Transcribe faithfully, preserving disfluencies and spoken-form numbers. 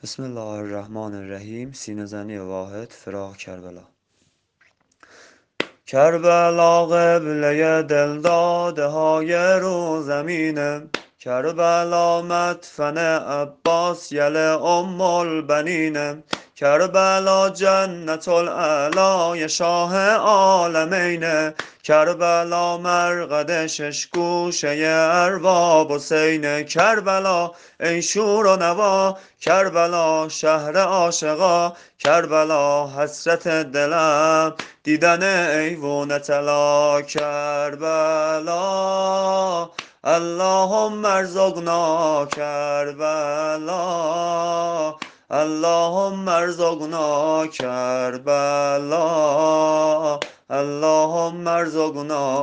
بسم الله الرحمن الرحیم. سینه زنی واحد، فراق کربلا. کربلا قبله دلداده های رو زمینه، کربلا مدفن عباس یل ام البنینه، کربلا جنت العلا شاه عالمینه، کربلا مرقد شش گوشه ارباب حسینه، کربلا ای شور و نوا، کربلا شهر عاشقا، کربلا حسرت دلم دیدن ایوون طلا، کربلا اللهم ارزقنا کربلا، اللهم ارزقنا کربلا، اللهم ارزقنا